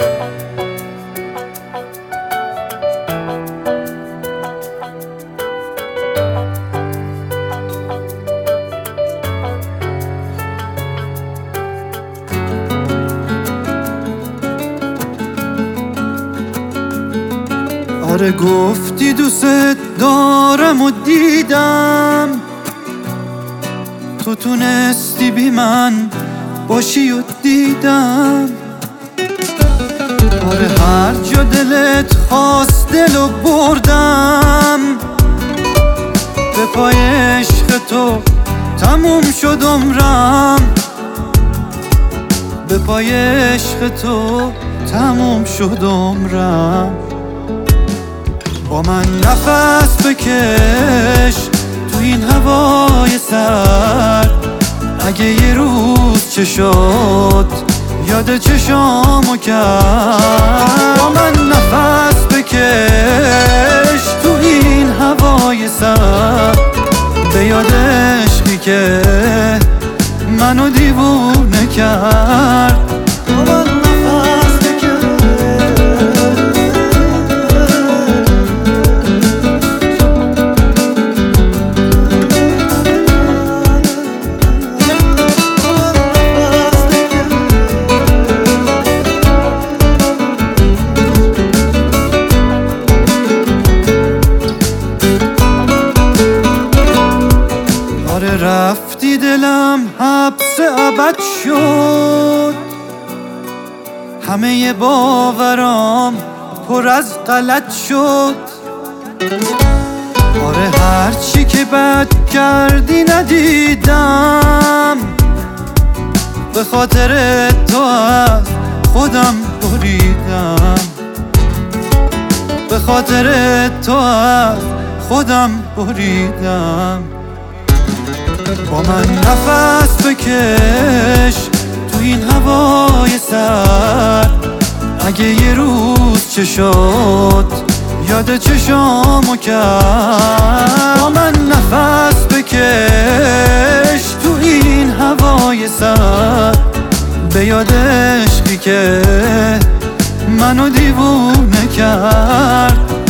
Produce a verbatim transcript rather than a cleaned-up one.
آره گفتی دوست دارم و دیدم، تو تونستی بی من باشی و دیدم. آره هر جا دلت خواست دلو بردم، به پای عشق تو تموم شد عمرم، به پای عشق تو تموم شد عمرم. با من نفس بکش تو این هوای سرد، اگه یه روز چه شد یاد چشامو کرد. با من نفس بکش تو این هوای سرد، به یاد عشقی که منو دیوونه کرد. با من نفس بکش رفتی دلم حبس ابد شد، همه باورام پر از غلط شد. آره هرچی که بد کردی ندیدم، به خاطر تو از خودم بریدم، به خاطر تو از خودم بریدم. با من نفس بکش تو این هوای سرد، اگه یه روز چه شد یاد چشامو کرد. با من نفس بکش تو این هوای سرد، به یاد عشقی که منو دیوونه کرد.